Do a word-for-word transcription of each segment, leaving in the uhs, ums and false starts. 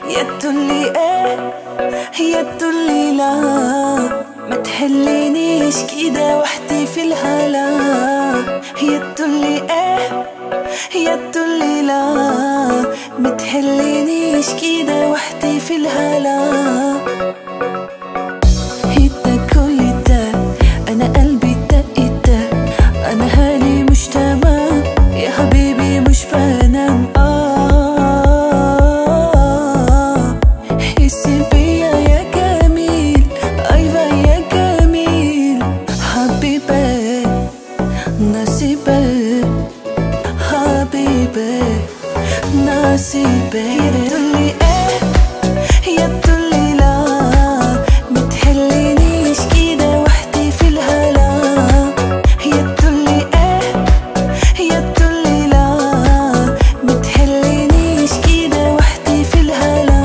يا تقولي ايه يا تقولي لا، ما تحلينيش كده وحدي في الهلا. يا تقولي ايه يا تقولي لا، ما تحلينيش كده وحدي في الهلا. هيدا كل ده انا قلبي دق دق، انا هالي مش تمام يا حبيبي مش بنام. نصيبي يا تقولي ايه يا تقولي لا، ما تحلينيش كده وحدي في الهلا. يا تقولي ايه يا تقولي لا، ما تحلينيش كده وحدي في الهلا.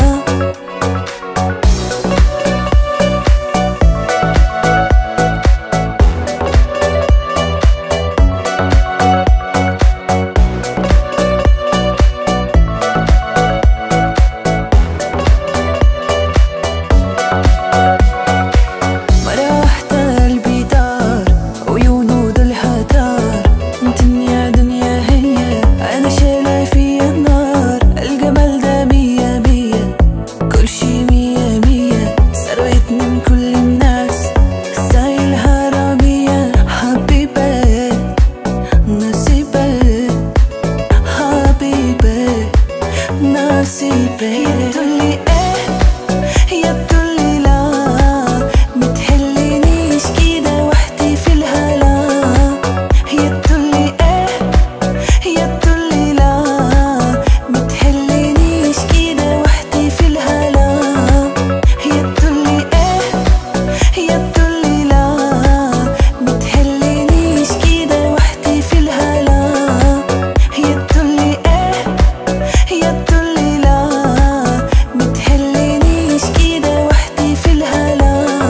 نصيبي يا تقولي ايه يا تقولي لا، ما تحلينيش كده وحدي في الهلا. يا تقولي ايه يا تقولي لا، ما تحلينيش كده وحدي في الهلا. يا تقولي ايه يا تقولي لا، ما تحلينيش كده وحدي في الهلا. يا تقولي ايه يا تقولي لا، ما تحلينيش كده وحدي في الهلا.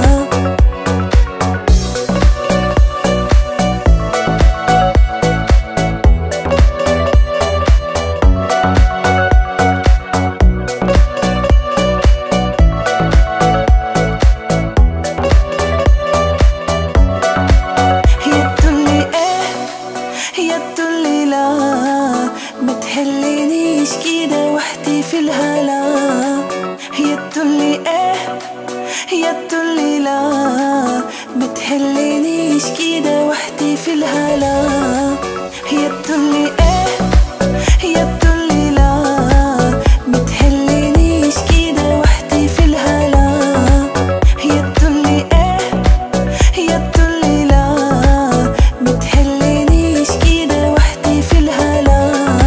يا تقولي ايه يا تقولي لا، ما تحلينيش كده وحدي في الهلا. يا تقولي ايه يا تقولي لا، ما تحلينيش كده وحدي في الهلا. يا تقولي ايه يا تقولي لا، ما تحلينيش كده وحدي في الهلا. يا تقولي ايه يا تقولي لا، ما تحلينيش كده وحدي في الهلا.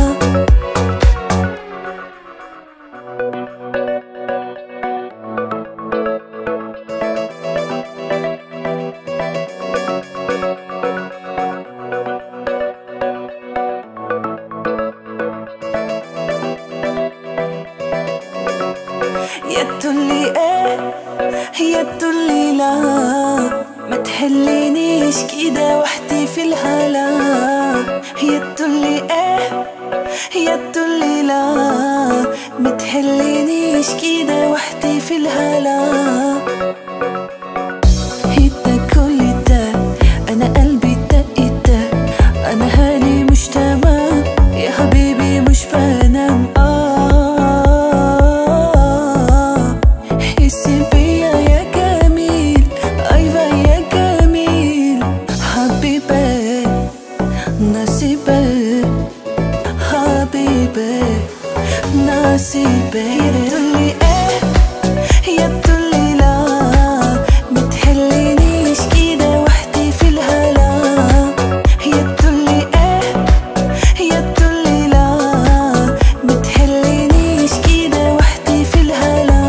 يا تقولي ايه يا تقولي لا، ما تحلينيش كده وحدي في الهلا. يا تقولي ايه يا تقولي لا، ما تحلينيش كده وحدي في الهلا. هيدا كل ده انا قلبي دق دق، انا هالي مش تمام يا حبيبي مش بنام. نصيبي حبيبي نصيبي يا تقولي ايه يا تقولي لا، ما تحلينيش كده وحدي في الهلا. يا تقولي ايه يا تقولي لا، ما تحلينيش كده وحدي في الهلا.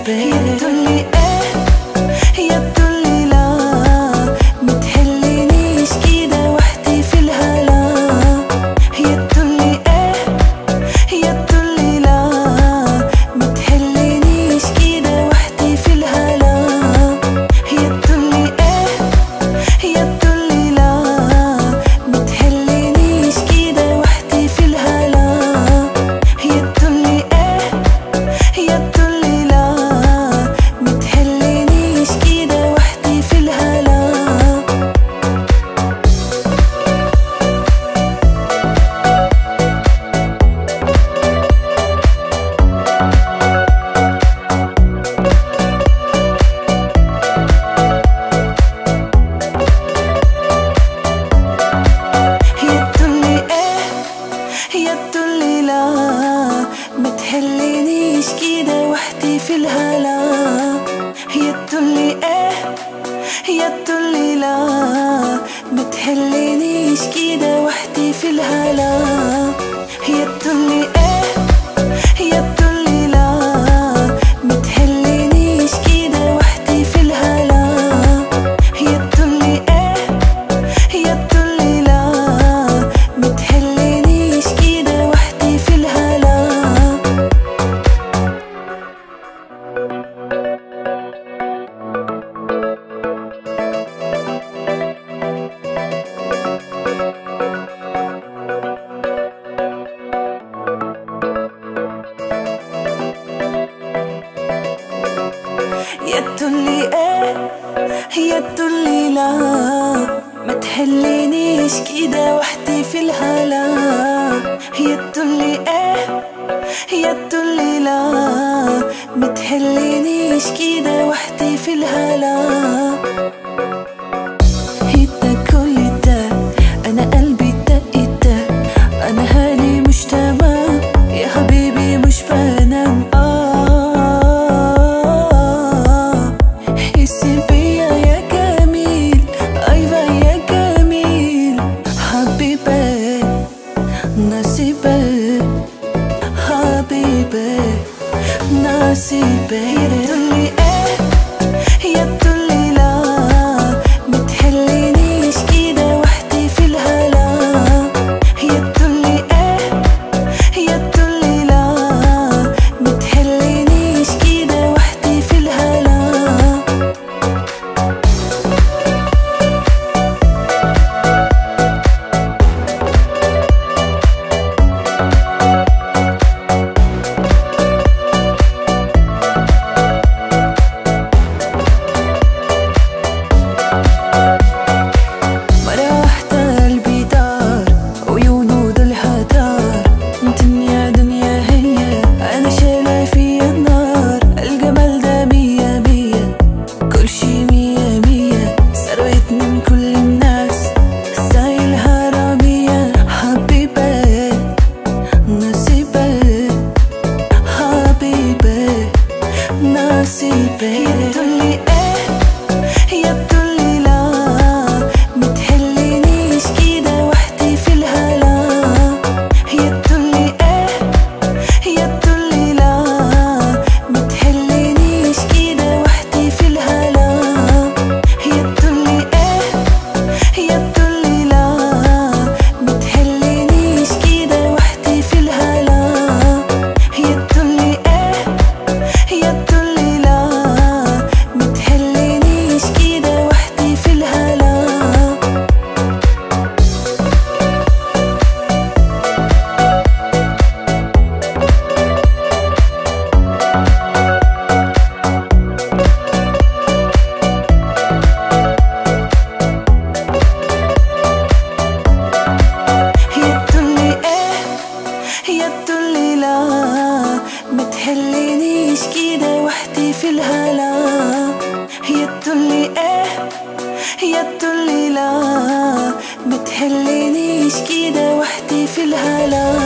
نصيبي. هي تقولي ايه هي تقولي لا، متحلينيش كده وحدي في الهلا. هي تقولي ايه هي تقولي لا، متحلينيش كده وحدي في الهلا. هي تقولي ايه هي تقولي لا، متحلينيش كده وحدي في الهلا. هي تقولي ايه هي تقولي لا، متحلينيش كده وحدي في الهلا. هي تقولي ايه هي تقولي لا، متحلينيش كده وحدي في الهلا. هي تقولي ايه هي تقولي لا، متحلينيش كده وحدي في الهلا. هي تقولي ايه هي تقولي لا، متحلينيش كده وحدي في الهلا. هي تقولي ايه هي تقولي لا، متحلينيش كده وحدي في الهلا. يا تقولي ايه هي تقولي لا، ما تحلينيش كده وحدي في الهلا. هي تقولي ايه هي تقولي لا، ما تحلينيش كده وحدي في الهلا. هي كل ده انا قلبي دق دق، انا هالي مش تمام يا حبيبي مش بنام. نصيبي حبيبي نصيبي. هي تقولي ايه هي تقولي لا، متحلينيش كده وحدي في الهلا. هي تقولي ايه هي تقولي لا، متحلينيش كده وحدي في الهلا. هي تقولي ايه هي تقولي لا، متحلينيش كده وحدي في الهلا. هي تقولي ايه هي تقولي لا، متحلينيش كده وحدي في الهلا. هي تقولي ايه هي تقولي لا، متحلينيش كده وحدي في الهلا. هي تقولي ايه هي تقولي لا، متحلينيش كده وحدي في الهلا. هي تقولي ايه هي تقولي لا، متحلينيش كده وحدي في الهلا. هي تقولي ايه هي تقولي لا، متحلينيش كده وحدي في الهلا.